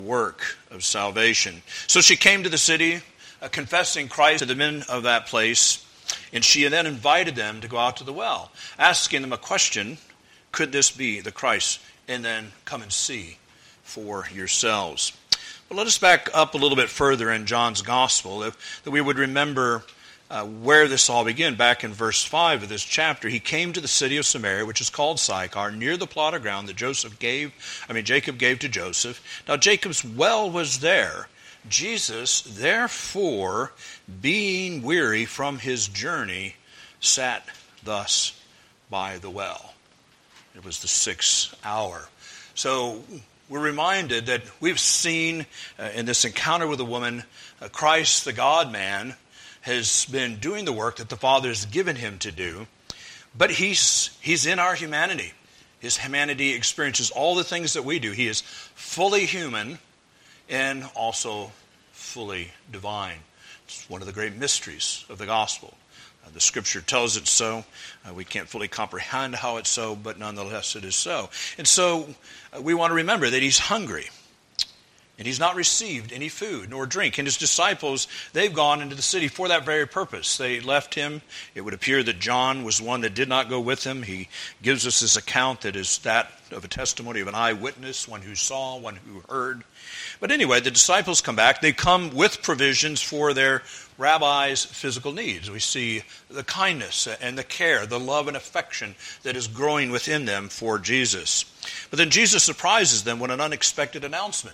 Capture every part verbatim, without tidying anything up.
work of salvation. So she came to the city, uh, confessing Christ to the men of that place, and she then invited them to go out to the well, asking them a question: could this be the Christ? And then come and see for yourselves. But let us back up a little bit further in John's Gospel, if, that we would remember uh, where this all began. Back in verse five of this chapter, he came to the city of Samaria, which is called Sychar, near the plot of ground that Joseph gave, I mean Jacob gave to Joseph. Now Jacob's well was there. Jesus, therefore, being weary from his journey, sat thus by the well. It was the sixth hour. So we're reminded that we've seen uh, in this encounter with a woman, uh, Christ, the God-man, has been doing the work that the Father has given him to do. But he's he's in our humanity. His humanity experiences all the things that we do. He is fully human and also fully divine. It's one of the great mysteries of the gospel. Uh, the Scripture tells it so. Uh, we can't fully comprehend how it's so, but nonetheless it is so. And so uh, we want to remember that he's hungry. And he's not received any food nor drink. And his disciples, they've gone into the city for that very purpose. They left him. It would appear that John was one that did not go with him. He gives us this account that is that of a testimony of an eyewitness, one who saw, one who heard. But anyway, the disciples come back. They come with provisions for their rabbi's physical needs. We see the kindness and the care, the love and affection that is growing within them for Jesus. But then Jesus surprises them with an unexpected announcement.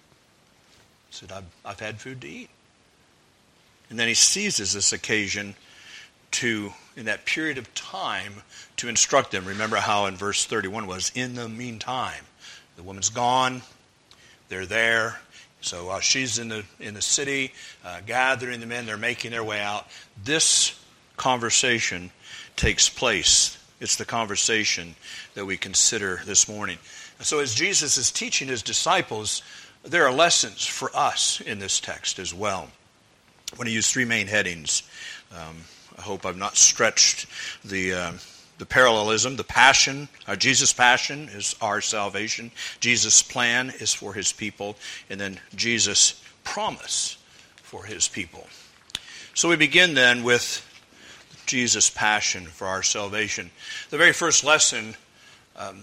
He said, I've, I've had food to eat. And then he seizes this occasion to, in that period of time, to instruct them. Remember how in verse thirty-one was, in the meantime. The woman's gone. They're there. So uh, she's in the in the city, uh, gathering the men. They're making their way out. This conversation takes place. It's the conversation that we consider this morning. So as Jesus is teaching his disciples, there are lessons for us in this text as well. I want to use three main headings. Um, I hope I've not stretched the uh, the parallelism. The passion, uh, Jesus' passion is our salvation. Jesus' plan is for his people. And then Jesus' promise for his people. So we begin then with Jesus' passion for our salvation. The very first lesson um,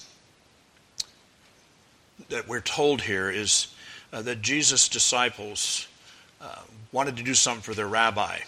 that we're told here is uh, that Jesus' disciples uh, wanted to do something for their rabbi.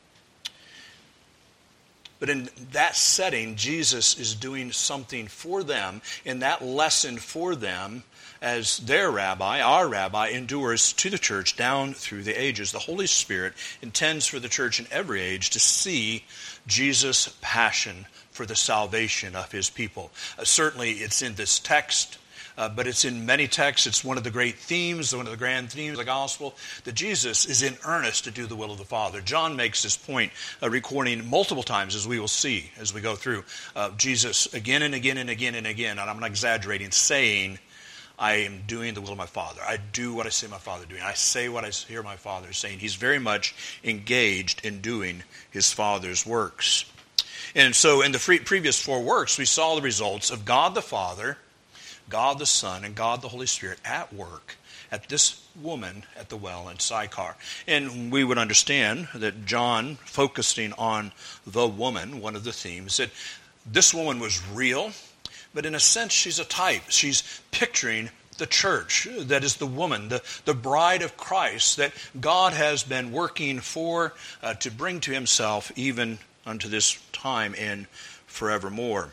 But in that setting, Jesus is doing something for them, in that lesson for them, as their rabbi, our rabbi, endures to the church down through the ages. The Holy Spirit intends for the church in every age to see Jesus' passion for the salvation of his people. Uh, certainly it's in this text. Uh, but it's in many texts. It's one of the great themes, one of the grand themes of the gospel, that Jesus is in earnest to do the will of the Father. John makes this point, uh, recording multiple times, as we will see as we go through. Uh, Jesus again and again and again and again, and I'm not exaggerating, saying, I am doing the will of my Father. I do what I see my Father doing. I say what I hear my Father saying. He's very much engaged in doing his Father's works. And so in the free, previous four works, we saw the results of God the Father, God the Son, and God the Holy Spirit at work at this woman at the well in Sychar. And we would understand that John, focusing on the woman, one of the themes, that this woman was real, but in a sense she's a type. She's picturing the church, that is the woman, the, the bride of Christ, that God has been working for uh, to bring to himself even unto this time and forevermore.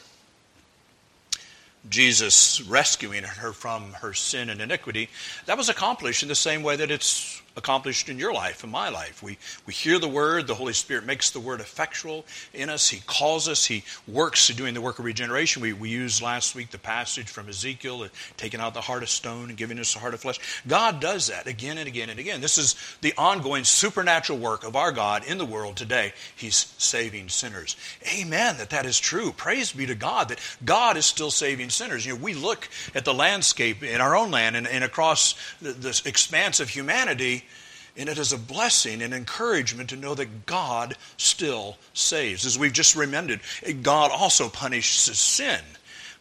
Jesus rescuing her from her sin and iniquity, that was accomplished in the same way that it's accomplished in your life and my life. We we hear the word, the Holy Spirit makes the word effectual in us. He calls us, he works doing the work of regeneration. We, we used last week the passage from Ezekiel, taking out the heart of stone and giving us a heart of flesh. God does that again and again and again. This is the ongoing supernatural work of our God in the world today. He's saving sinners. Amen, that that is true. Praise be to God that God is still saving sinners. You know, we look at the landscape in our own land and, and across the, this expanse of humanity, and it is a blessing and encouragement to know that God still saves. As we've just remembered, God also punishes sin.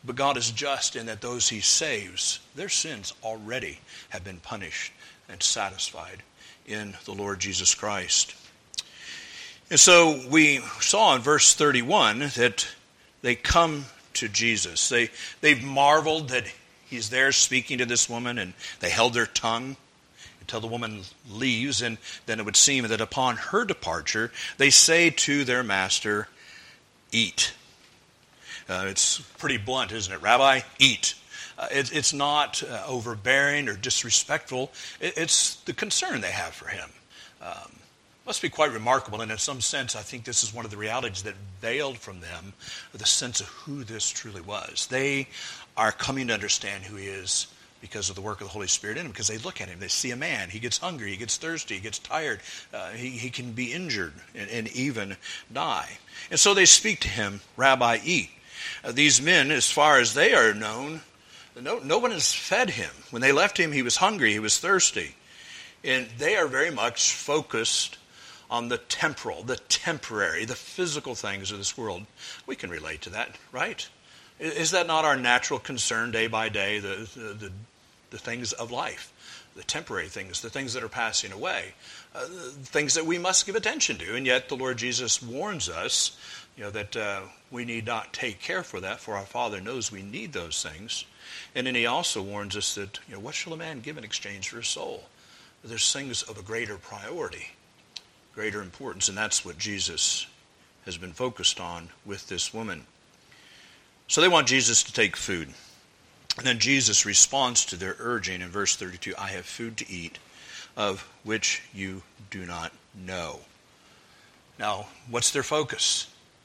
But God is just in that those he saves, their sins already have been punished and satisfied in the Lord Jesus Christ. And so we saw in verse thirty-one that they come to Jesus. They, they've marveled that he's there speaking to this woman, and they held their tongue until the woman leaves. And then it would seem that upon her departure, they say to their master, eat. Uh, it's pretty blunt, isn't it? Rabbi, eat. Uh, it, it's not uh, overbearing or disrespectful. It, it's the concern they have for him. Um, must be quite remarkable, and in some sense, I think this is one of the realities that veiled from them the sense of who this truly was. They are coming to understand who he is because of the work of the Holy Spirit in him, because they look at him, they see a man, he gets hungry, he gets thirsty, he gets tired, uh, he, he can be injured and, and even die. And so they speak to him, Rabbi, eat. Uh, these men, as far as they are known, no, no one has fed him. When they left him, he was hungry, he was thirsty. And they are very much focused on the temporal, the temporary, the physical things of this world. We can relate to that, right? Is that not our natural concern day by day, the, the, the, the things of life, the temporary things, the things that are passing away, uh, things that we must give attention to? And yet the Lord Jesus warns us, you know, that uh, we need not take care for that, for our Father knows we need those things. And then he also warns us that, you know, what shall a man give in exchange for his soul? There's things of a greater priority, greater importance, and that's what Jesus has been focused on with this woman. So they want Jesus to take food. And then Jesus responds to their urging in verse thirty-two, I have food to eat of which you do not know. Now, what's their focus?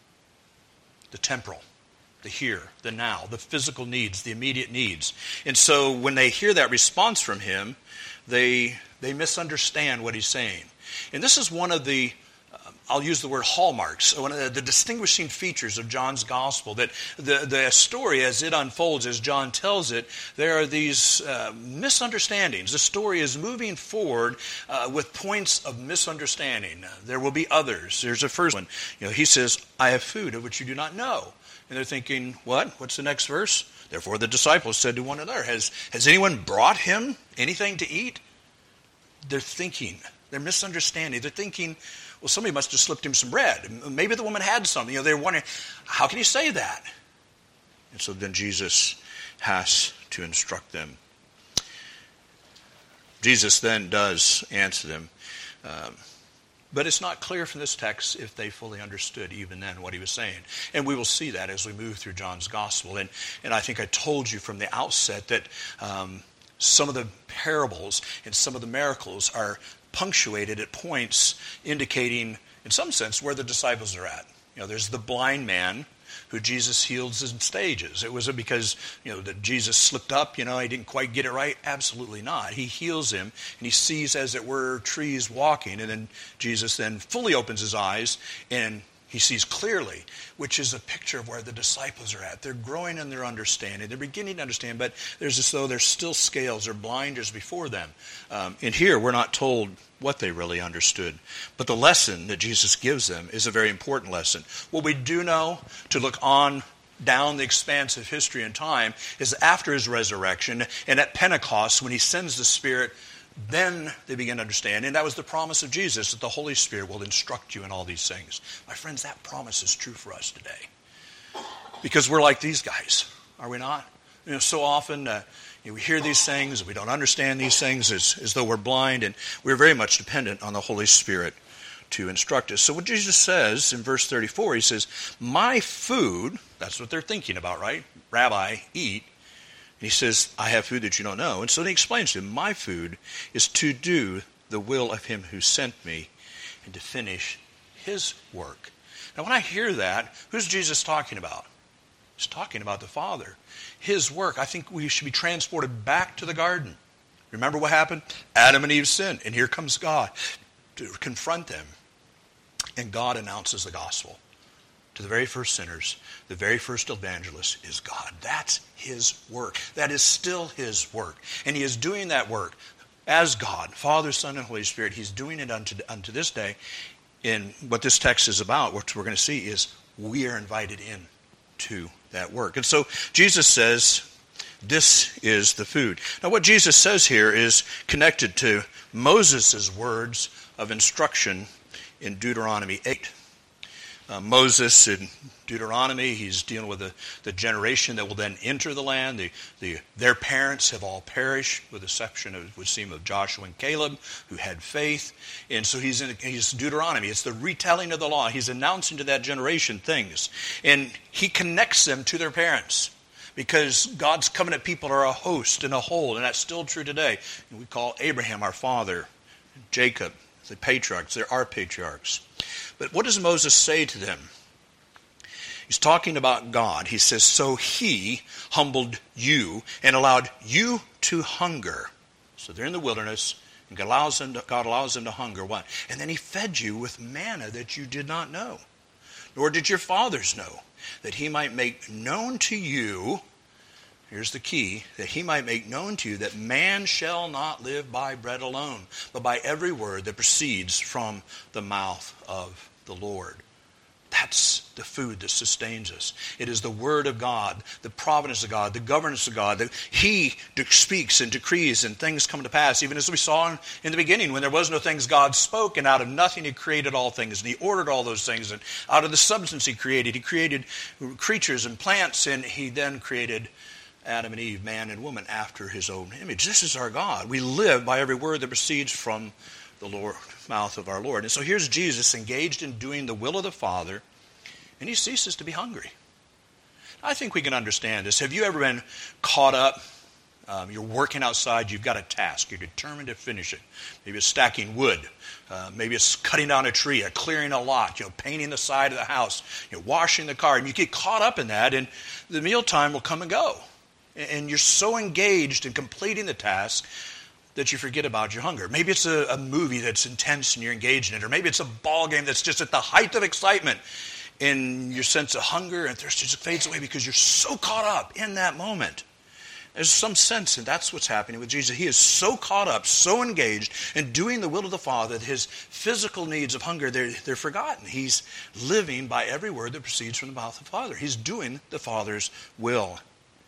The temporal, the here, the now, the physical needs, the immediate needs. And so when they hear that response from him, they they misunderstand what he's saying. And this is one of the, uh, I'll use the word hallmarks, one of the, the distinguishing features of John's gospel, that the, the story as it unfolds, as John tells it, there are these uh, misunderstandings. The story is moving forward uh, with points of misunderstanding. There will be others. There's a first one. You know, he says, I have food of which you do not know. And they're thinking, what? What's the next verse? Therefore the disciples said to one another, Has, has anyone brought him anything to eat? They're thinking, they're misunderstanding. They're thinking, well, somebody must have slipped him some bread. Maybe the woman had some. You know, they're wondering, how can he say that? And so then Jesus has to instruct them. Jesus then does answer them. Um, But it's not clear from this text if they fully understood even then what he was saying. And we will see that as we move through John's gospel. And, and I think I told you from the outset that um, some of the parables and some of the miracles are punctuated at points indicating, in some sense, where the disciples are at. You know, there's the blind man who Jesus heals in stages. It was because, you know, that Jesus slipped up, you know, he didn't quite get it right? Absolutely not. He heals him, and he sees, as it were, trees walking, and then Jesus then fully opens his eyes, and he sees clearly, which is a picture of where the disciples are at. They're growing in their understanding. They're beginning to understand, but there's as though there's still scales or blinders before them. Um, and here, we're not told what they really understood. But the lesson that Jesus gives them is a very important lesson. What we do know, to look on down the expanse of history and time, is after his resurrection and at Pentecost, when he sends the Spirit, then they begin to understand. And that was the promise of Jesus, that the Holy Spirit will instruct you in all these things. My friends, that promise is true for us today. Because we're like these guys, are we not? You know, so often uh, you know, we hear these things, we don't understand these things as, as though we're blind, and we're very much dependent on the Holy Spirit to instruct us. So what Jesus says in verse thirty-four, he says, my food, that's what they're thinking about, right? Rabbi, eat. And he says, I have food that you don't know. And so he explains to him, my food is to do the will of him who sent me and to finish his work. Now when I hear that, who's Jesus talking about? He's talking about the Father. His work. I think we should be transported back to the garden. Remember what happened? Adam and Eve sinned, and here comes God to confront them. And God announces the gospel to the very first sinners. The very first evangelist is God. That's his work. That is still his work. And he is doing that work as God, Father, Son, and Holy Spirit. He's doing it unto, unto this day. And what this text is about, what we're going to see, is we are invited in to that work. And so Jesus says, this is the food. Now what Jesus says here is connected to Moses' words of instruction in Deuteronomy eight. Uh, Moses in Deuteronomy, he's dealing with the, the generation that will then enter the land. The, the, their parents have all perished, with the exception, of, it would seem, of Joshua and Caleb, who had faith. And so he's in he's Deuteronomy. It's the retelling of the law. He's announcing to that generation things. And he connects them to their parents, because God's covenant people are a host and a whole, and that's still true today. And we call Abraham our father, Jacob, the patriarchs. There are patriarchs. But what does Moses say to them? He's talking about God. He says, so he humbled you and allowed you to hunger. So they're in the wilderness, and God allows them to, God allows them to hunger. What? And then he fed you with manna that you did not know, nor did your fathers know, that he might make known to you, here's the key, that he might make known to you that man shall not live by bread alone, but by every word that proceeds from the mouth of the Lord. That's the food that sustains us. It is the word of God, the providence of God, the governance of God, that he speaks and decrees and things come to pass, even as we saw in, in the beginning when there was no things, God spoke, and out of nothing he created all things, and he ordered all those things, and out of the substance he created, he created creatures and plants, and he then created Adam and Eve, man and woman, after his own image. This is our God. We live by every word that proceeds from the Lord, mouth of our Lord. And so here's Jesus engaged in doing the will of the Father, and he ceases to be hungry. I think we can understand this. Have you ever been caught up? Um, you're working outside, you've got a task, you're determined to finish it. Maybe it's stacking wood, uh, maybe it's cutting down a tree, or clearing a lot, you know, painting the side of the house, you know, washing the car, and you get caught up in that, and the mealtime will come and go. And you're so engaged in completing the task that you forget about your hunger. Maybe it's a, a movie that's intense and you're engaged in it, or maybe it's a ball game that's just at the height of excitement, and your sense of hunger and thirst just fades away because you're so caught up in that moment. There's some sense, and that's what's happening with Jesus. He is so caught up, so engaged in doing the will of the Father that his physical needs of hunger, they're, they're forgotten. He's living by every word that proceeds from the mouth of the Father. He's doing the Father's will.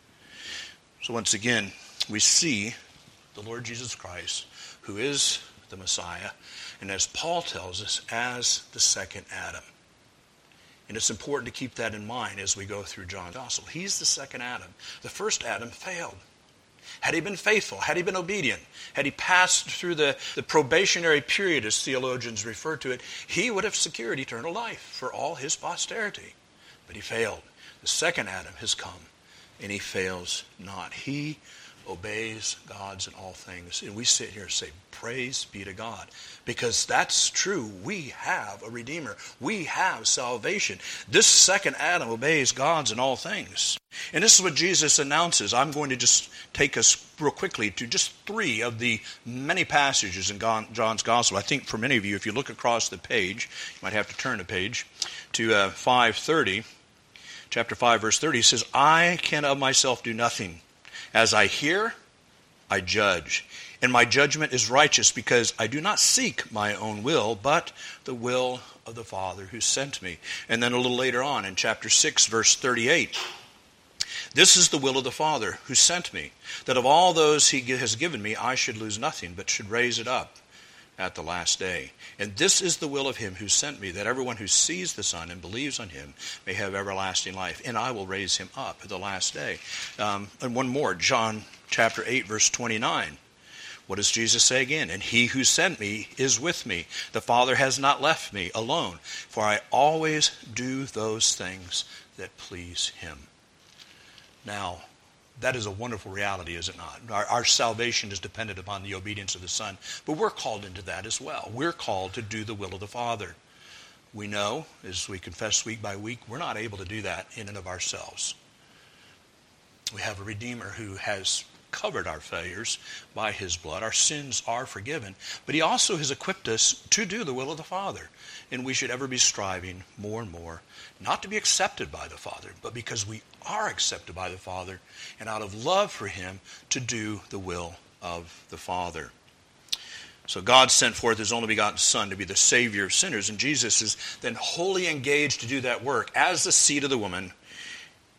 So once again, we see the Lord Jesus Christ, who is the Messiah, and as Paul tells us, as the second Adam. And it's important to keep that in mind as we go through John's Gospel. He's the second Adam. The first Adam failed. Had he been faithful, had he been obedient, had he passed through the, the probationary period, as theologians refer to it, he would have secured eternal life for all his posterity. But he failed. The second Adam has come, and he fails not. He obeys God's in all things. And we sit here and say, praise be to God. Because that's true. We have a Redeemer. We have salvation. This second Adam obeys God's in all things. And this is what Jesus announces. I'm going to just take us real quickly to just three of the many passages in John's Gospel. I think for many of you, if you look across the page, you might have to turn a page to uh, five thirty. Chapter five, verse thirty, he says, I can of myself do nothing. As I hear, I judge. And my judgment is righteous, because I do not seek my own will, but the will of the Father who sent me. And then a little later on in chapter six, verse thirty-eight, this is the will of the Father who sent me, that of all those he has given me, I should lose nothing, but should raise it up at the last day. And this is the will of him who sent me, that everyone who sees the Son and believes on him may have everlasting life, and I will raise him up at the last day. Um, and one more, John chapter eight, verse twenty-nine. What does Jesus say again? And he who sent me is with me. The Father has not left me alone, for I always do those things that please him. Now, that is a wonderful reality, is it not? Our, our salvation is dependent upon the obedience of the Son. But we're called into that as well. We're called to do the will of the Father. We know, as we confess week by week, we're not able to do that in and of ourselves. We have a Redeemer who has covered our failures by his blood. Our sins are forgiven. But he also has equipped us to do the will of the Father. And we should ever be striving more and more, not to be accepted by the Father, but because we are accepted by the Father, and out of love for him, to do the will of the Father. So God sent forth his only begotten Son to be the Savior of sinners, and Jesus is then wholly engaged to do that work as the seed of the woman.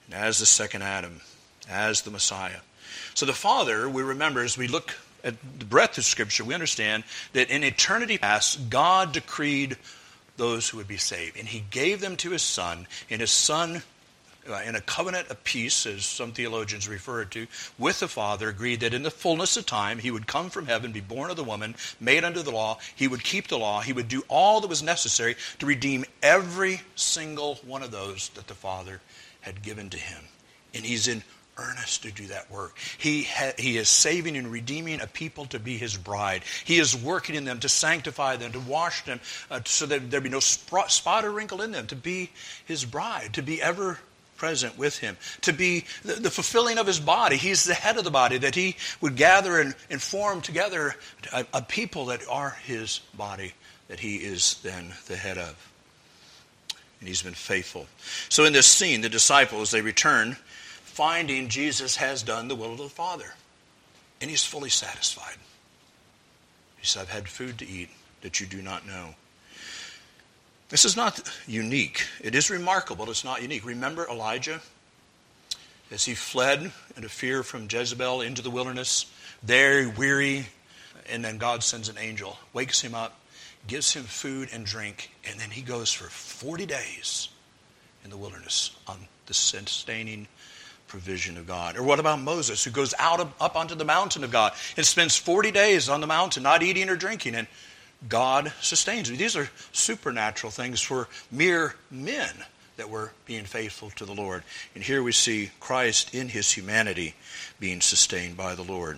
as the second Adam, as the Messiah. So the Father, we remember as we look at the breadth of Scripture, we understand that in eternity past, God decreed those who would be saved. And he gave them to his Son, and his Son, uh, in a covenant of peace, as some theologians refer to, with the Father, agreed that in the fullness of time, he would come from heaven, be born of the woman, made under the law. He would keep the law. He would do all that was necessary to redeem every single one of those that the Father had given to him. And he's in earnest to do that work. He ha- he is saving and redeeming a people to be his bride. He is working in them to sanctify them, to wash them, uh, so that there be no spot, spot or wrinkle in them, to be his bride, to be ever present with him, to be the, the fulfilling of his body. He's the head of the body, that he would gather and, and form together a, a people that are his body, that he is then the head of. And he's been faithful. So in this scene, the disciples, they return, finding Jesus has done the will of the Father. And he's fully satisfied. He said, I've had food to eat that you do not know. This is not unique. It is remarkable. It's not unique. Remember Elijah? As he fled in a fear from Jezebel into the wilderness, very weary, and then God sends an angel, wakes him up, gives him food and drink, and then he goes for forty days in the wilderness on the sustaining provision of God. Or what about Moses, who goes out of, up onto the mountain of God and spends forty days on the mountain not eating or drinking, and God sustains him. These are supernatural things for mere men that were being faithful to the Lord. And here we see Christ in his humanity being sustained by the Lord.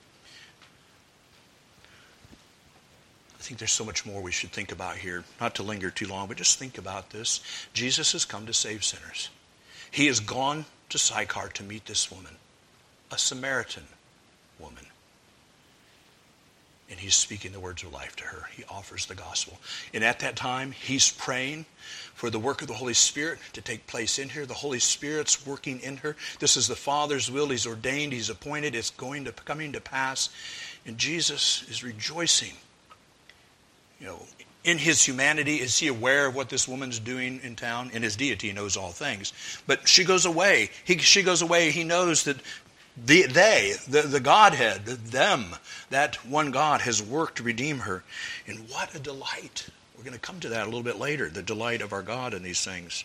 I think there's so much more we should think about here. Not to linger too long, but just think about this. Jesus has come to save sinners. He has gone to Sychar to meet this woman, a Samaritan woman. And he's speaking the words of life to her. He offers the gospel. And at that time, he's praying for the work of the Holy Spirit to take place in her. The Holy Spirit's working in her. This is the Father's will. He's ordained. He's appointed. It's going to coming to pass. And Jesus is rejoicing. You know, in his humanity, is he aware of what this woman's doing in town? In his deity, he knows all things. But she goes away. He, she goes away. He knows that the, they, the, the Godhead, the, them, that one God has worked to redeem her. And what a delight. We're going to come to that a little bit later, the delight of our God in these things.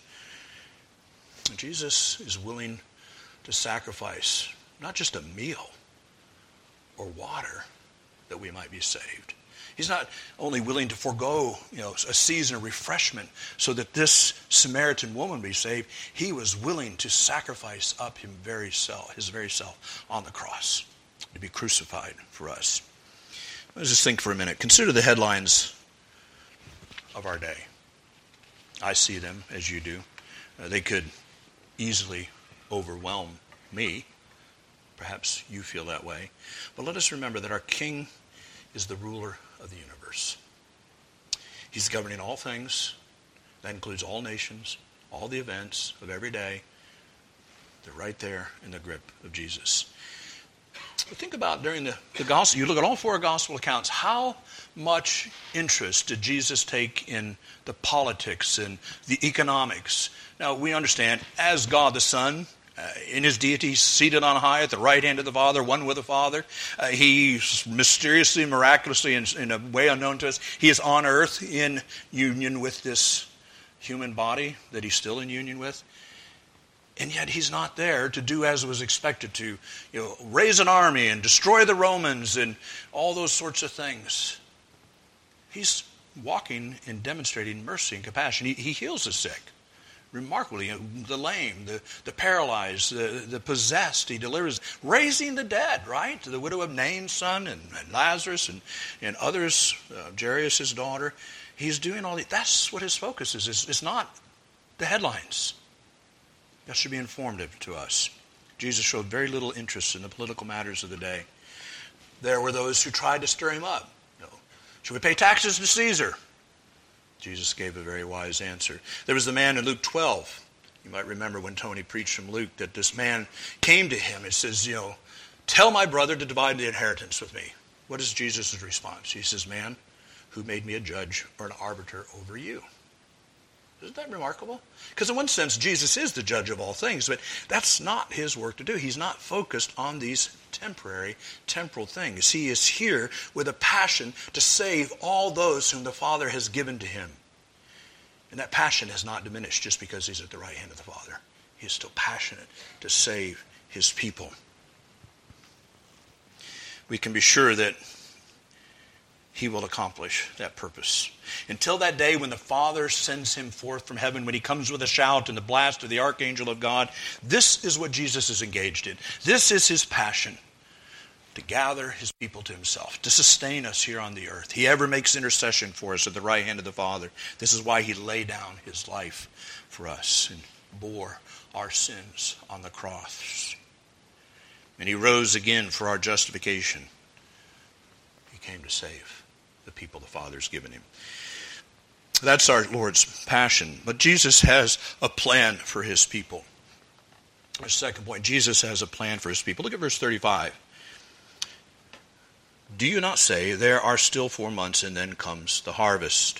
And Jesus is willing to sacrifice not just a meal or water that we might be saved. He's not only willing to forego, you know, a season of refreshment so that this Samaritan woman be saved. He was willing to sacrifice up him very self, his very self on the cross to be crucified for us. Let's just think for a minute. Consider the headlines of our day. I see them as you do. Uh, they could easily overwhelm me. Perhaps you feel that way. But let us remember that our King is the ruler of the universe. He's governing all things. That includes all nations, all the events of every day. They're right there in the grip of Jesus. But think about during the, the gospel, you look at all four gospel accounts, how much interest did Jesus take in the politics and the economics? Now, we understand, as God the Son, Uh, in his deity, seated on high at the right hand of the Father, one with the Father. Uh, he's mysteriously, miraculously, in, in a way unknown to us, he is on earth in union with this human body that he's still in union with. And yet he's not there to do as was expected to, you know, raise an army and destroy the Romans and all those sorts of things. He's walking and demonstrating mercy and compassion. He, he heals the sick. Remarkably, you know, the lame, the, the paralyzed, the, the possessed, he delivers, raising the dead, right? The widow of Nain's son and, and Lazarus and, and others, uh, Jairus' daughter. He's doing all that. That's what his focus is. It's, it's not the headlines. That should be informative to us. Jesus showed very little interest in the political matters of the day. There were those who tried to stir him up. You know, should we pay taxes to Caesar? Jesus gave a very wise answer. There was the man in Luke twelve. You might remember when Tony preached from Luke that this man came to him and says, you know, tell my brother to divide the inheritance with me. What is Jesus' response? He says, man, who made me a judge or an arbiter over you? Isn't that remarkable? Because in one sense, Jesus is the judge of all things, but that's not his work to do. He's not focused on these temporary, temporal things. He is here with a passion to save all those whom the Father has given to him. And that passion has not diminished just because he's at the right hand of the Father. He is still passionate to save his people. We can be sure that he will accomplish that purpose. Until that day when the Father sends him forth from heaven, when he comes with a shout and the blast of the archangel of God, this is what Jesus is engaged in. This is his passion, to gather his people to himself, to sustain us here on the earth. He ever makes intercession for us at the right hand of the Father. This is why he laid down his life for us and bore our sins on the cross. And he rose again for our justification. He came to save the people the Father's given him. That's our Lord's passion. But Jesus has a plan for his people. Our second point, Jesus has a plan for his people. Look at verse thirty-five. Do you not say, there are still four months and then comes the harvest?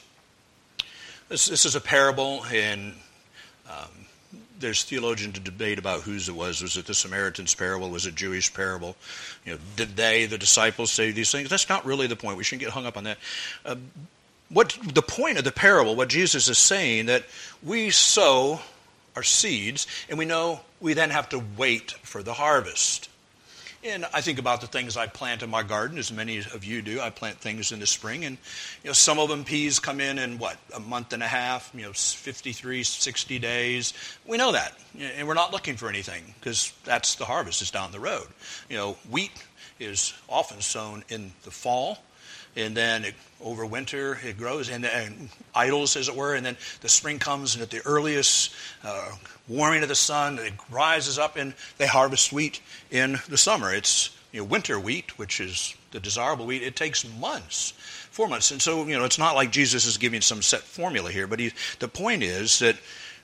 This, this is a parable, and um, there's theologian to debate about whose it was. Was it the Samaritan's parable? Was it Jewish parable? You know, did they, the disciples, say these things? That's not really the point. We shouldn't get hung up on that. Uh, what the point of the parable, what Jesus is saying, that we sow our seeds, and we know we then have to wait for the harvest. And I think about the things I plant in my garden, as many of you do. I plant things in the spring, and you know, some of them, peas, come in in what, a month and a half, you know, fifty-three, sixty days. We know that, and we're not looking for anything because that's the harvest is down the road. You know, wheat is often sown in the fall, and then it, over winter it grows and, and idles, as it were, and then the spring comes, and at the earliest uh, warming of the sun, it rises up, and they harvest wheat in the summer. It's, you know, winter wheat, which is the desirable wheat. It takes months, four months, and so, you know, it's not like Jesus is giving some set formula here. But he, the point is that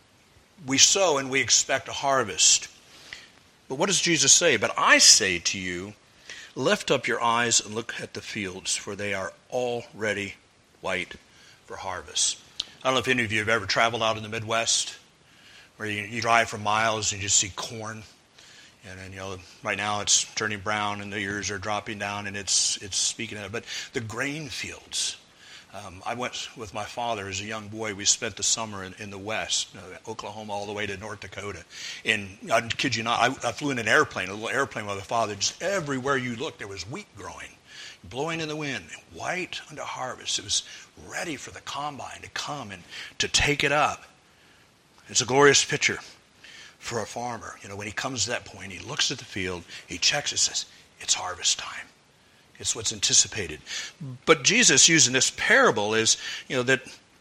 we sow and we expect a harvest. But what does Jesus say? But I say to you, lift up your eyes and look at the fields, for they are already white for harvest. I don't know if any of you have ever traveled out in the Midwest, where you, you drive for miles and you just see corn. And then, you know, right now it's turning brown and the ears are dropping down, and it's it's speaking of it. But the grain fields. Um, I went with my father as a young boy. We spent the summer in, in the West, you know, Oklahoma all the way to North Dakota. And I kid you not, I, I flew in an airplane, a little airplane with my father. Just everywhere you looked, there was wheat growing, blowing in the wind, white unto harvest. It was ready for the combine to come and to take it up. It's a glorious picture for a farmer. You know, when he comes to that point, he looks at the field, he checks it, says, it's harvest time. It's what's anticipated. But Jesus, using this parable, is, you know, that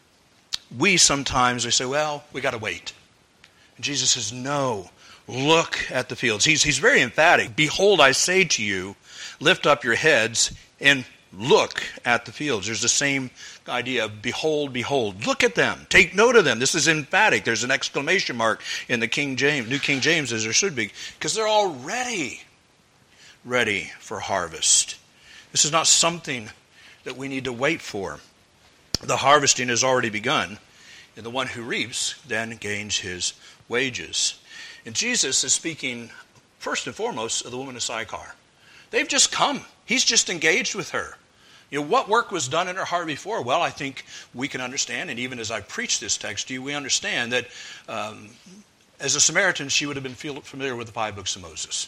we sometimes, we say, well, we got to wait. And Jesus says, no, look at the fields. He's, he's very emphatic. Behold, I say to you, lift up your heads and look at the fields. There's the same idea of behold, behold. Look at them. Take note of them. This is emphatic. There's an exclamation mark in the King James, New King James, as there should be, because they're already ready for harvest. This is not something that we need to wait for. The harvesting has already begun, and the one who reaps then gains his wages. And Jesus is speaking first and foremost of the woman of Sychar. They've just come. He's just engaged with her. You know, what work was done in her heart before? Well, I think we can understand, and even as I preach this text to you, we understand that um, as a Samaritan, she would have been familiar with the five books of Moses.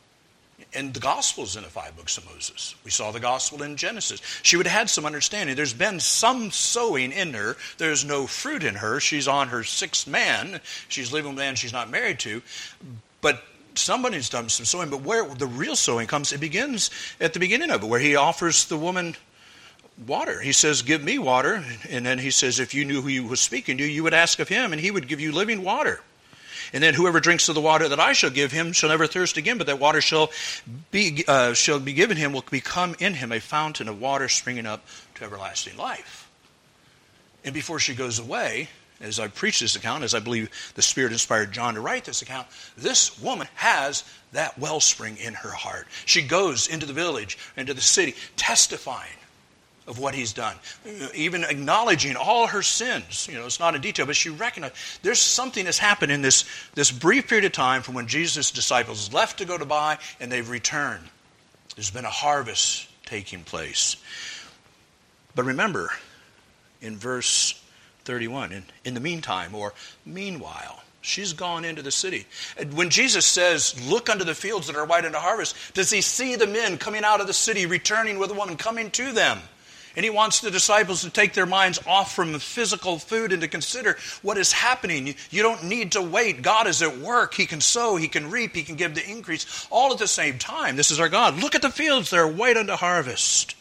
And the Gospel's in the five books of Moses. We saw the Gospel in Genesis. She would have had some understanding. There's been some sowing in her. There's no fruit in her. She's on her sixth man. She's living with a man she's not married to. But somebody's done some sowing. But where the real sowing comes, it begins at the beginning of it, where he offers the woman water. He says, give me water. And then he says, if you knew who he was speaking to, you would ask of him, and he would give you living water. And then whoever drinks of the water that I shall give him shall never thirst again, but that water shall be uh, shall be given him will become in him a fountain of water springing up to everlasting life. And before she goes away, as I preach this account, as I believe the Spirit inspired John to write this account, this woman has that wellspring in her heart. She goes into the village, into the city, testifying of what he's done. Even acknowledging all her sins. You know, it's not in detail, but she recognized there's something that's happened in this, this brief period of time from when Jesus' disciples left to go to buy and they've returned. There's been a harvest taking place. But remember, in verse thirty-one, in, in the meantime, or meanwhile, she's gone into the city. And when Jesus says, look unto the fields that are white unto harvest, does he see the men coming out of the city, returning with a woman, coming to them? And he wants the disciples to take their minds off from physical food and to consider what is happening. You, you don't need to wait. God is at work. He can sow, he can reap, he can give the increase, all at the same time. This is our God. Look at the fields, they're white unto harvest.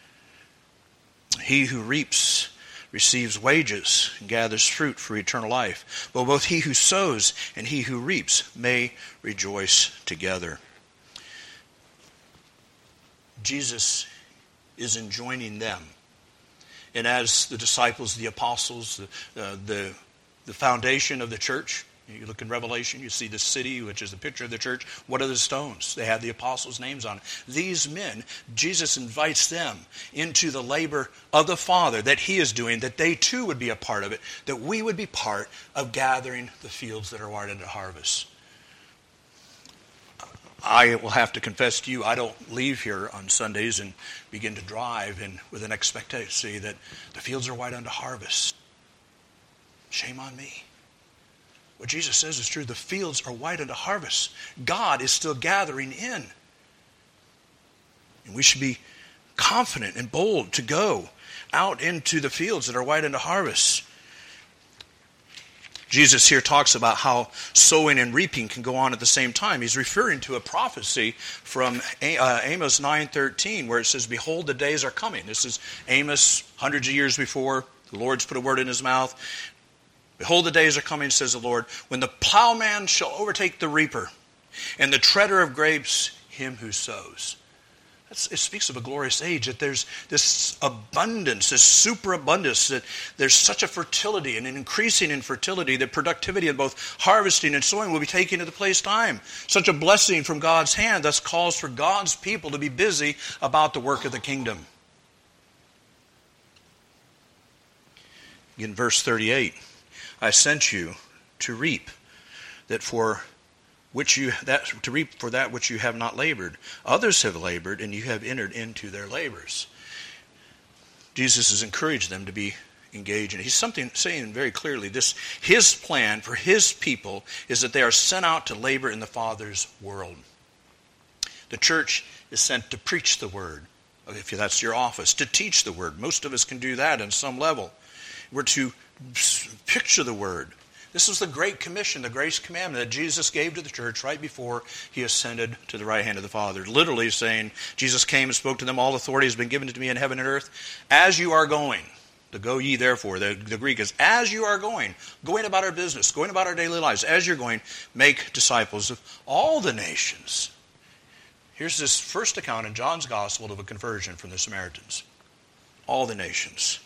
He who reaps receives wages and gathers fruit for eternal life. But both he who sows and he who reaps may rejoice together. Jesus is enjoining them. And as the disciples, the apostles, the, uh, the, the foundation of the church, you look in Revelation, you see the city, which is the picture of the church. What are the stones? They have the apostles' names on it. These men, Jesus invites them into the labor of the Father that he is doing, that they too would be a part of it, that we would be part of gathering the fields that are white unto harvest. I will have to confess to you, I don't leave here on Sundays and begin to drive and with an expectancy that the fields are white unto harvest. Shame on me. What Jesus says is true. The fields are white unto harvest. God is still gathering in. And we should be confident and bold to go out into the fields that are white unto harvest. Jesus here talks about how sowing and reaping can go on at the same time. He's referring to a prophecy from Amos nine thirteen where it says, behold, the days are coming. This is Amos hundreds of years before. The Lord's put a word in his mouth. Behold, the days are coming, says the Lord, when the plowman shall overtake the reaper, and the treader of grapes him who sows. That's, it speaks of a glorious age, that there's this abundance, this superabundance, that there's such a fertility and an increasing in fertility, that productivity in both harvesting and sowing will be taken into place time. Such a blessing from God's hand thus calls for God's people to be busy about the work of the kingdom. In verse thirty-eight, I sent you to reap that for which you that to reap for that which you have not labored. Others have labored, and you have entered into their labors. Jesus has encouraged them to be engaged, and he's something saying very clearly. This his plan for his people is that they are sent out to labor in the Father's world. The church is sent to preach the word, if that's your office, to teach the word. Most of us can do that on some level. We're to picture the word. This was the Great Commission, the Grace Commandment that Jesus gave to the church right before he ascended to the right hand of the Father. Literally saying, Jesus came and spoke to them, all authority has been given to me in heaven and earth. As you are going, to go ye therefore, the, the Greek is, as you are going, going about our business, going about our daily lives, as you're going, make disciples of all the nations. Here's this first account in John's Gospel of a conversion from the Samaritans. All the nations.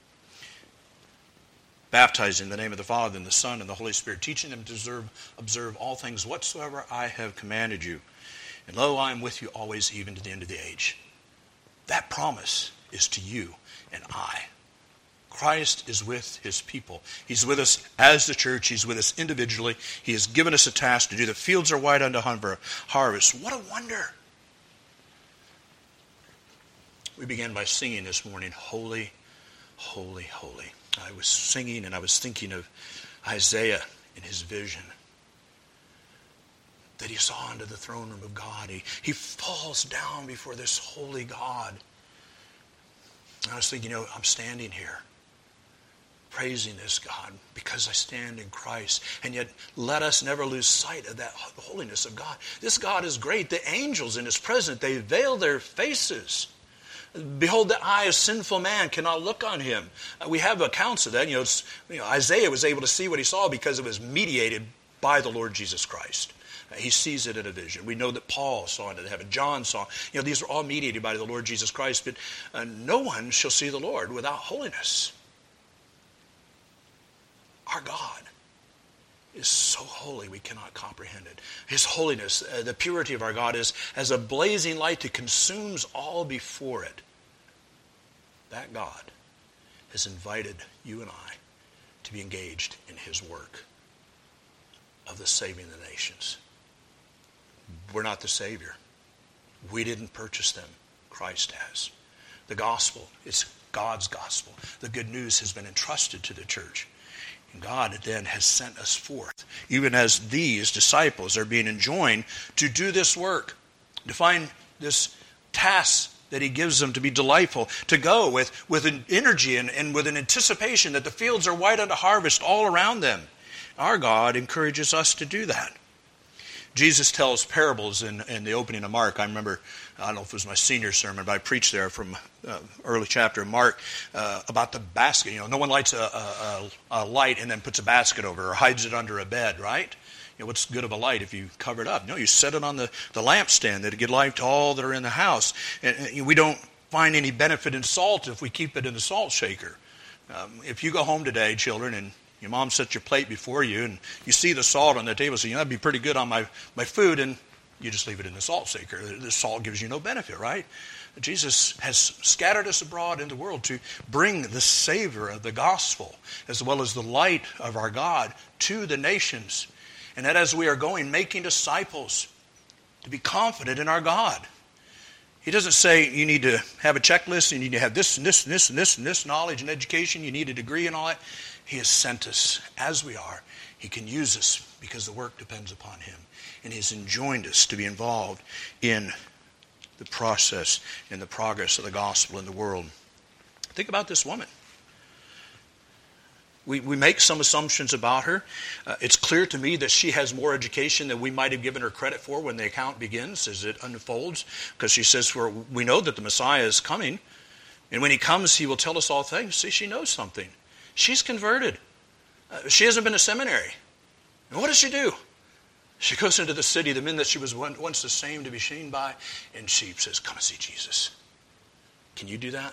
Baptizing in the name of the Father and the Son and the Holy Spirit, teaching them to observe, observe all things whatsoever I have commanded you. And lo, I am with you always, even to the end of the age. That promise is to you and I. Christ is with his people. He's with us as the church. He's with us individually. He has given us a task to do. The fields are white unto harvest. What a wonder. We began by singing this morning, Holy, Holy, Holy. I was singing and I was thinking of Isaiah in his vision. That he saw into the throne room of God. He, he falls down before this holy God. And I was thinking, you know, I'm standing here praising this God because I stand in Christ. And yet let us never lose sight of that holiness of God. This God is great. The angels in his presence, they veil their faces. Behold, the eye of sinful man cannot look on him. Uh, we have accounts of that. You know, it's, you know, Isaiah was able to see what he saw because it was mediated by the Lord Jesus Christ. Uh, he sees it in a vision. We know that Paul saw into heaven. John saw. You know, these are all mediated by the Lord Jesus Christ. But uh, no one shall see the Lord without holiness. Our God is so holy we cannot comprehend it. His holiness, uh, the purity of our God is as a blazing light that consumes all before it. that God has invited you and I to be engaged in his work of the saving the nations. We're not the Savior. We didn't purchase them. Christ has. The gospel is God's gospel. The good news has been entrusted to the church. And God then has sent us forth, even as these disciples are being enjoined to do this work, to find this task that he gives them to be delightful, to go with, with an energy and, and with an anticipation that the fields are white unto harvest all around them. Our God encourages us to do that. Jesus tells parables in, in the opening of Mark. I remember, I don't know if it was my senior sermon, but I preached there from uh, early chapter of Mark uh, about the basket. You know, no one lights a, a, a light and then puts a basket over it or hides it under a bed, right? You know, what's good of a light if you cover it up? No, you set it on the, the lampstand that it give light to all that are in the house. And, and we don't find any benefit in salt if we keep it in the salt shaker. Um, if you go home today, children, and your mom sets your plate before you, and you see the salt on the table, so you know, that'd be pretty good on my, my food, and you just leave it in the salt shaker. The salt gives you no benefit, right? Jesus has scattered us abroad in the world to bring the savor of the gospel, as well as the light of our God, to the nations. And that as we are going, making disciples, to be confident in our God. He doesn't say you need to have a checklist, you need to have this and this and this and this and this knowledge and education, you need a degree and all that. He has sent us as we are. He can use us because the work depends upon him. And he has enjoined us to be involved in the process, in the progress of the gospel in the world. Think about this woman. We, we make some assumptions about her. Uh, it's clear to me that she has more education than we might have given her credit for when the account begins, as it unfolds, because she says, "For we know that the Messiah is coming, and when he comes, he will tell us all things." See, she knows something. She's converted. Uh, she hasn't been to seminary. And what does she do? She goes into the city, the men that she was once the same to be seen by, and she says, "Come and see Jesus." Can you do that?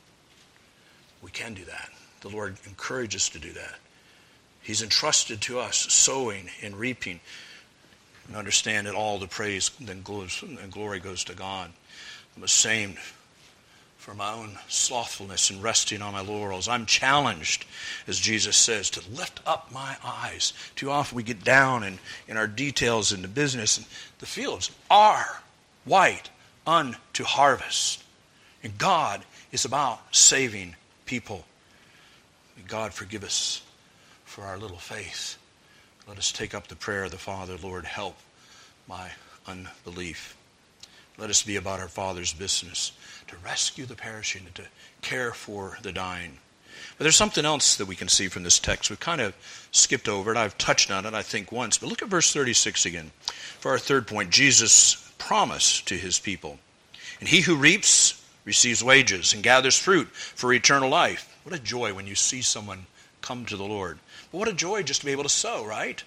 We can do that. The Lord encourages us to do that. He's entrusted to us sowing and reaping. And understand that all the praise and glory goes to God. I'm ashamed for my own slothfulness and resting on my laurels. I'm challenged, as Jesus says, to lift up my eyes. Too often we get down in, in our details in the business. And the fields are white unto harvest. And God is about saving people. May God forgive us for our little faith. Let us take up the prayer of the Father. Lord, help my unbelief. Let us be about our Father's business, to rescue the perishing and to care for the dying. But there's something else that we can see from this text. We've kind of skipped over it. I've touched on it, I think, once. But look at verse thirty-six again. For our third point, Jesus' promise to his people. And he who reaps receives wages and gathers fruit for eternal life. What a joy when you see someone come to the Lord. But what a joy just to be able to sow, right?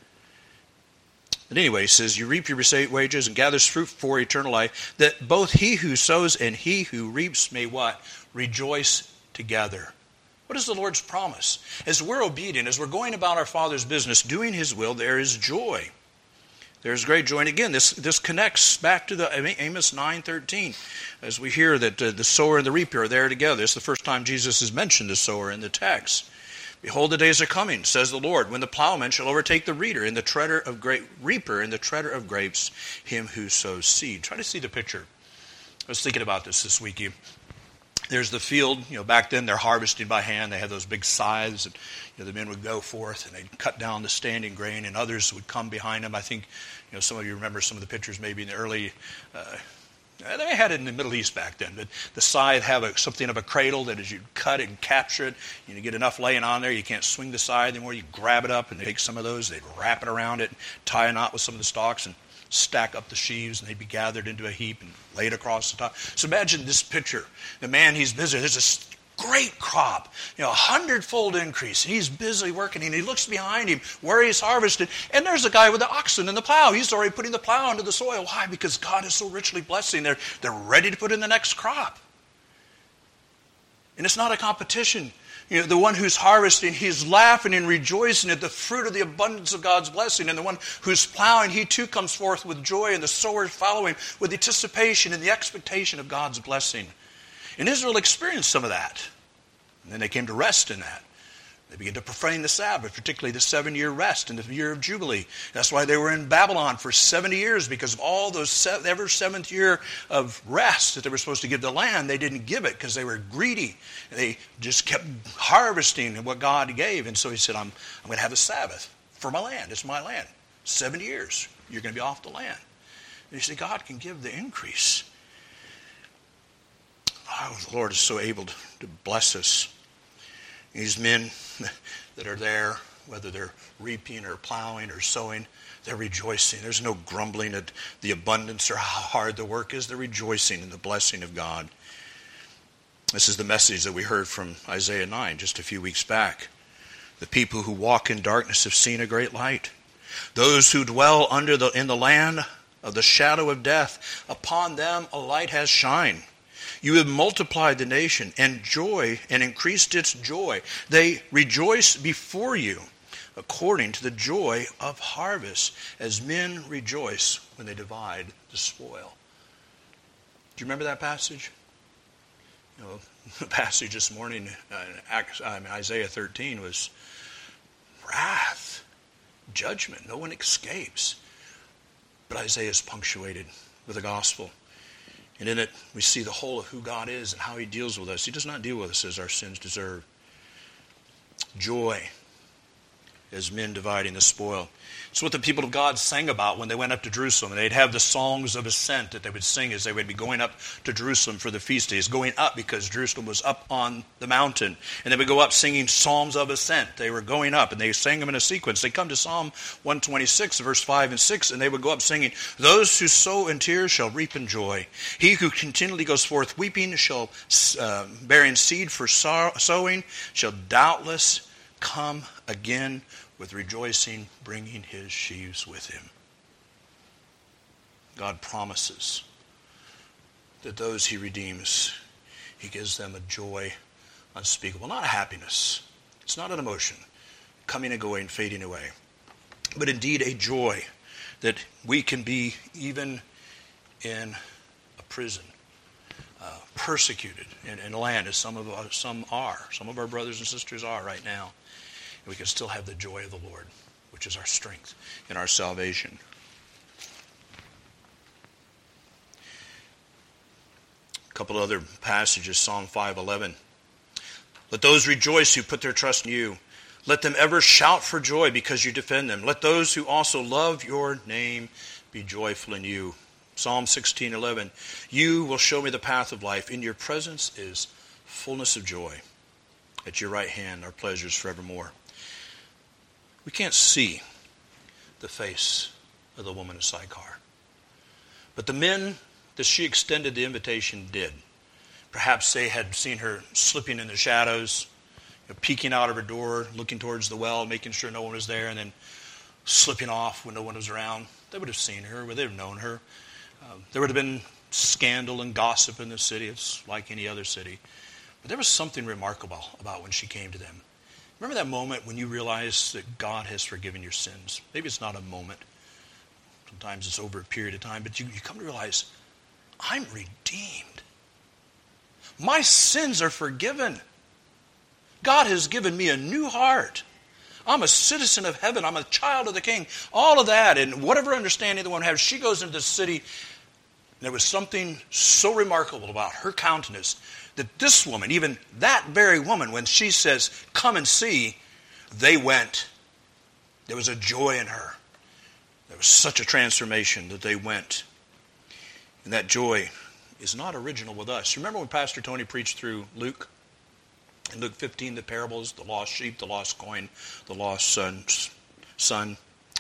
But anyway, he says, you reap your wages and gathers fruit for eternal life, that both he who sows and he who reaps may what? Rejoice together. What is the Lord's promise? As we're obedient, as we're going about our Father's business, doing his will, there is joy. There's great joy. And again, this, this connects back to the Amos nine thirteen. As we hear that uh, the sower and the reaper are there together. It's the first time Jesus has mentioned the sower in the text. Behold, the days are coming, says the Lord, when the plowman shall overtake the reader and the treader of grape, reaper and the treader of grapes, him who sows seed. Try to see the picture. I was thinking about this this week. There's the field. You know, back then they're harvesting by hand. They had those big scythes, and you know, the men would go forth and they'd cut down the standing grain, and others would come behind them. I think, you know, some of you remember some of the pictures maybe in the early. Uh, they had it in the Middle East back then, but the scythe have a, something of a cradle that as you cut it and capture it, you know, get enough laying on there, you can't swing the scythe anymore. You grab it up and they take some of those, they'd wrap it around it, tie a knot with some of the stalks, and stack up the sheaves, and they'd be gathered into a heap and laid across the top. So imagine this picture. The man, he's busy. There's this great crop, you know, a hundredfold increase. And he's busy working, and he looks behind him where he's harvested, and there's a guy with the oxen and the plow. He's already putting the plow into the soil. Why? Because God is so richly blessing. They're, they're ready to put in the next crop. And it's not a competition. You know, the one who's harvesting, he's laughing and rejoicing at the fruit of the abundance of God's blessing. And the one who's plowing, he too comes forth with joy, and the sower following with anticipation and the expectation of God's blessing. And Israel experienced some of that. And then they came to rest in that. They began to profane the Sabbath, particularly the seven-year rest in the year of Jubilee. That's why they were in Babylon for seventy years, because of all those every seventh year of rest that they were supposed to give the land, they didn't give it because they were greedy. They just kept harvesting what God gave. And so he said, I'm, I'm going to have a Sabbath for my land. It's my land. seventy years, you're going to be off the land. And you see, God can give the increase. Oh, the Lord is so able to, to bless us. These men that are there, whether they're reaping or plowing or sowing, they're rejoicing. There's no grumbling at the abundance or how hard the work is. They're rejoicing in the blessing of God. This is the message that we heard from Isaiah nine just a few weeks back. The people who walk in darkness have seen a great light. Those who dwell under the in the land of the shadow of death, upon them a light has shined. You have multiplied the nation and joy and increased its joy. They rejoice before you according to the joy of harvest, as men rejoice when they divide the spoil. Do you remember that passage? You know, the passage this morning, uh, Isaiah thirteen, was wrath, judgment. No one escapes. But Isaiah is punctuated with the gospel. And in it, we see the whole of who God is and how he deals with us. He does not deal with us as our sins deserve. Joy as men dividing the spoil. It's what the people of God sang about when they went up to Jerusalem. And they'd have the songs of ascent that they would sing as they would be going up to Jerusalem for the feast days. Going up because Jerusalem was up on the mountain. And they would go up singing psalms of ascent. They were going up and they sang them in a sequence. They come to Psalm one twenty-six, verse five and six, and they would go up singing, "Those who sow in tears shall reap in joy. He who continually goes forth weeping shall, uh, bearing seed for sowing, shall doubtless come again with rejoicing, bringing his sheaves with him." God promises that those he redeems, he gives them a joy unspeakable. Not a happiness. It's not an emotion coming and going, fading away. But indeed a joy that we can be even in a prison, uh, persecuted in, in land, as some of us, some are. Some of our brothers and sisters are right now. And we can still have the joy of the Lord, which is our strength and our salvation. A couple other passages, Psalm five eleven. "Let those rejoice who put their trust in you. Let them ever shout for joy because you defend them. Let those who also love your name be joyful in you." Psalm sixteen eleven. "You will show me the path of life. In your presence is fullness of joy. At your right hand are pleasures forevermore." We can't see the face of the woman of Sychar. But the men that she extended the invitation did. Perhaps they had seen her slipping in the shadows, you know, peeking out of her door, looking towards the well, making sure no one was there, and then slipping off when no one was around. They would have seen her, they would have known her. Um, there would have been scandal and gossip in the city. It's like any other city. But there was something remarkable about when she came to them. Remember that moment when you realize that God has forgiven your sins? Maybe it's not a moment. Sometimes it's over a period of time. But you, you come to realize, I'm redeemed. My sins are forgiven. God has given me a new heart. I'm a citizen of heaven. I'm a child of the King. All of that, and whatever understanding the one has, she goes into the city. And there was something so remarkable about her countenance that this woman, even that very woman, when she says, "Come and see," they went. There was a joy in her. There was such a transformation that they went. And that joy is not original with us. Remember when Pastor Tony preached through Luke? In Luke fifteen, the parables, the lost sheep, the lost coin, the lost son. son.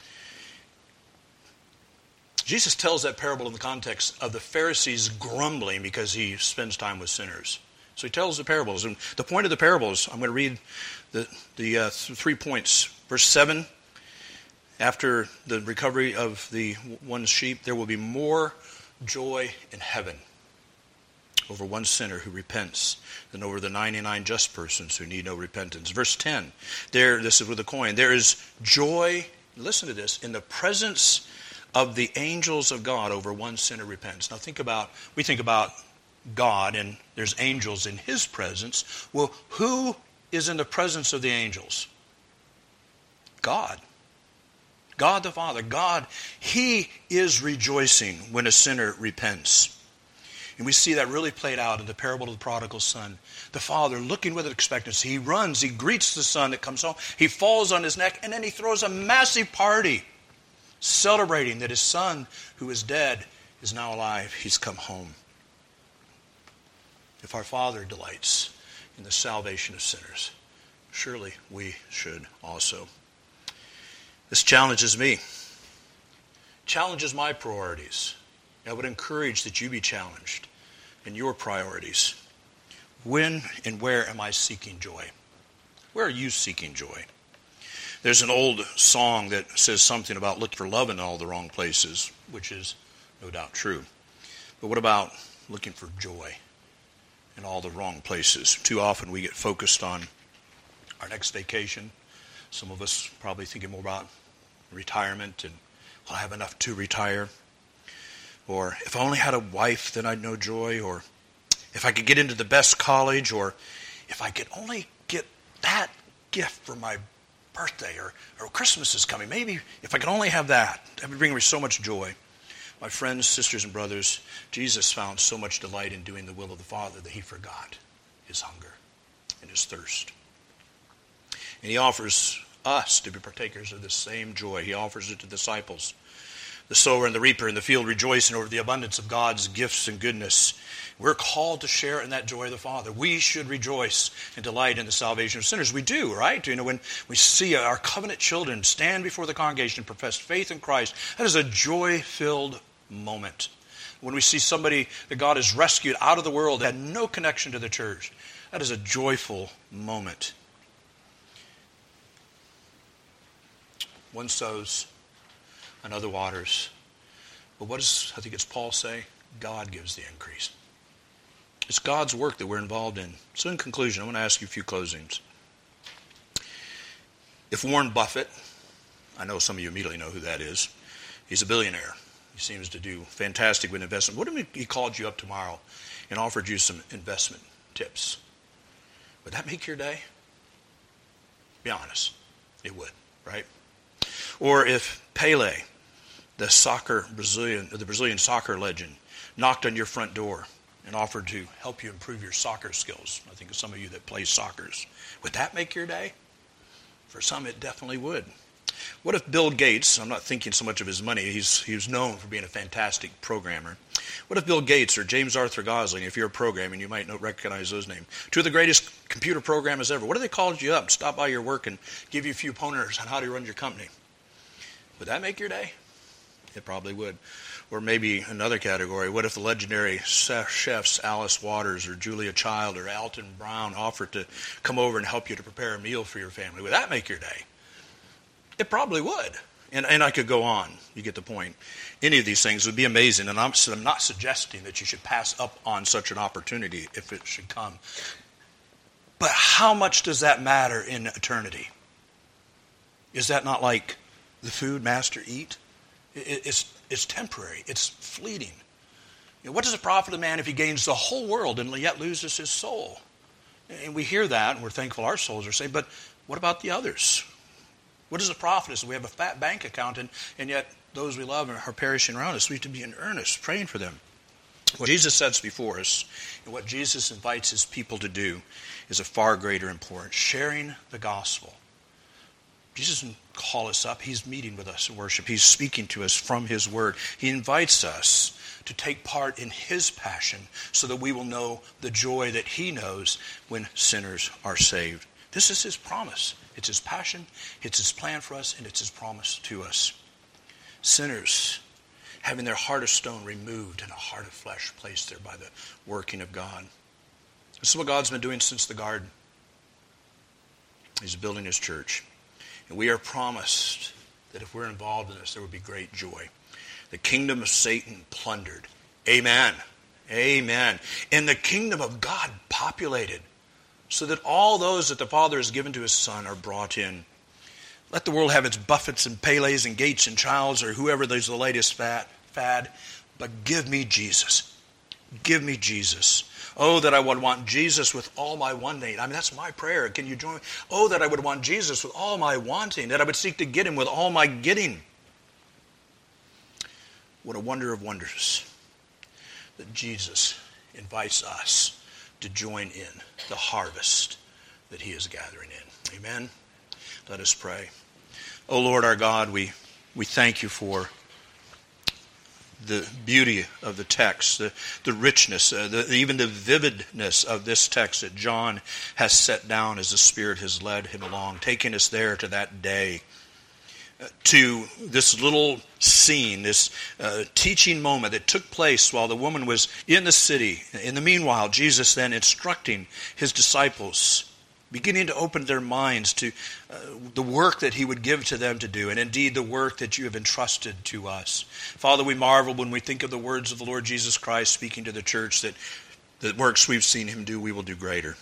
Jesus tells that parable in the context of the Pharisees grumbling because he spends time with sinners. So he tells the parables. And the point of the parables, I'm going to read the, the uh, th- three points. Verse seven, after the recovery of the one sheep, there will be more joy in heaven over one sinner who repents than over the ninety-nine just persons who need no repentance. Verse ten, there, this is with the coin, there is joy, listen to this, in the presence of the angels of God over one sinner repents. Now think about, we think about God and there's angels in his presence. Well, who is in the presence of the angels? God. God the Father. God, he is rejoicing when a sinner repents. And we see that really played out in the parable of the prodigal son. The father, looking with expectancy, he runs, he greets the son that comes home, he falls on his neck, and then he throws a massive party, celebrating that his son, who is dead, is now alive. He's come home. If our Father delights in the salvation of sinners, surely we should also. This challenges me, challenges my priorities. I would encourage that you be challenged in your priorities. When and where am I seeking joy? Where are you seeking joy? There's an old song that says something about looking for love in all the wrong places, which is no doubt true. But what about looking for joy in all the wrong places? Too often we get focused on our next vacation. Some of us probably thinking more about retirement and I'll have enough to retire. Or if I only had a wife, then I'd know joy. Or if I could get into the best college. Or if I could only get that gift for my birthday. Or, or Christmas is coming. Maybe if I could only have that, that would bring me so much joy. My friends, sisters, and brothers, Jesus found so much delight in doing the will of the Father that he forgot his hunger and his thirst. And he offers us to be partakers of this same joy. He offers it to the disciples. The sower and the reaper in the field rejoicing over the abundance of God's gifts and goodness. We're called to share in that joy of the Father. We should rejoice and delight in the salvation of sinners. We do, right? You know, when we see our covenant children stand before the congregation and profess faith in Christ, that is a joy-filled moment. When we see somebody that God has rescued out of the world that had no connection to the church, that is a joyful moment. One sows, another waters. But what does, I think it's Paul say? God gives the increase. It's God's work that we're involved in. So in conclusion, I want to ask you a few closings. If Warren Buffett, I know some of you immediately know who that is, he's a billionaire. He seems to do fantastic with investment. What if he called you up tomorrow and offered you some investment tips? Would that make your day? Be honest. It would, right? Or if Pele, the soccer Brazilian, the Brazilian soccer legend, knocked on your front door and offered to help you improve your soccer skills. I think of some of you that play soccer. Would that make your day? For some, it definitely would. What if Bill Gates, I'm not thinking so much of his money, he's he was known for being a fantastic programmer. What if Bill Gates or James Arthur Gosling, if you're a programmer, you might not recognize those names, two of the greatest computer programmers ever, what if they called you up, stop by your work and give you a few pointers on how to run your company? Would that make your day? It probably would. Or maybe another category, what if the legendary chefs Alice Waters or Julia Child or Alton Brown offered to come over and help you to prepare a meal for your family? Would that make your day? It probably would. And, and I could go on. You get the point. Any of these things would be amazing. And I'm, I'm not suggesting that you should pass up on such an opportunity if it should come. But how much does that matter in eternity? Is that not like the food, master, eat? It, it's, it's temporary. It's fleeting. You know, what does it profit a man if he gains the whole world and yet loses his soul? And we hear that, and we're thankful our souls are saved. But what about the others? What does it profit us? We have a fat bank account, and, and yet those we love are perishing around us. We have to be in earnest, praying for them. What Jesus sets before us, and what Jesus invites his people to do, is a far greater importance. Sharing the gospel. Jesus doesn't call us up. He's meeting with us in worship. He's speaking to us from his word. He invites us to take part in his passion so that we will know the joy that he knows when sinners are saved. This is his promise. It's his passion, it's his plan for us, and it's his promise to us. Sinners having their heart of stone removed and a heart of flesh placed there by the working of God. This is what God's been doing since the garden. He's building his church. And we are promised that if we're involved in this, there will be great joy. The kingdom of Satan plundered. Amen. Amen. And the kingdom of God populated, so that all those that the Father has given to his Son are brought in. Let the world have its Buffetts and Pelés and Gates and Childs or whoever there's the latest fad, fad, but give me Jesus. Give me Jesus. Oh, that I would want Jesus with all my wanting. I mean, that's my prayer. Can you join me? Oh, that I would want Jesus with all my wanting, that I would seek to get him with all my getting. What a wonder of wonders that Jesus invites us to join in the harvest that he is gathering in. Amen? Let us pray. Oh, Lord our God, we, we thank you for the beauty of the text, the, the richness, uh, the, even the vividness of this text that John has set down as the Spirit has led him along, taking us there to that day, uh, to this little scene, this uh, teaching moment that took place while the woman was in the city. In the meanwhile, Jesus then instructing his disciples, beginning to open their minds to uh, the work that he would give to them to do, and indeed the work that you have entrusted to us. Father, we marvel when we think of the words of the Lord Jesus Christ speaking to the church that the works we've seen him do, we will do greater.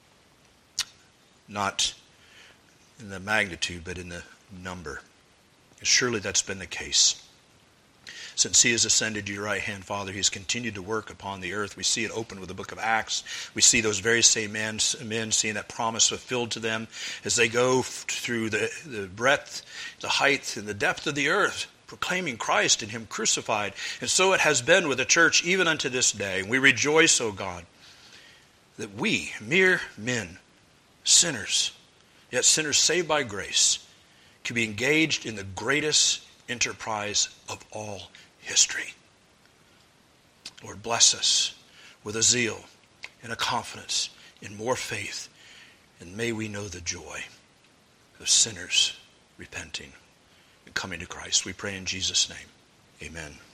Not in the magnitude, but in the number. Surely that's been the case. Since he has ascended to your right hand, Father, he has continued to work upon the earth. We see it open with the book of Acts. We see those very same men, men seeing that promise fulfilled to them as they go through the, the breadth, the height, and the depth of the earth, proclaiming Christ and him crucified. And so it has been with the church even unto this day. We rejoice, O God, that we, mere men, sinners, yet sinners saved by grace, can be engaged in the greatest enterprise of all history. Lord, bless us with a zeal and a confidence in more faith, and may we know the joy of sinners repenting and coming to Christ. We pray in Jesus' name. Amen.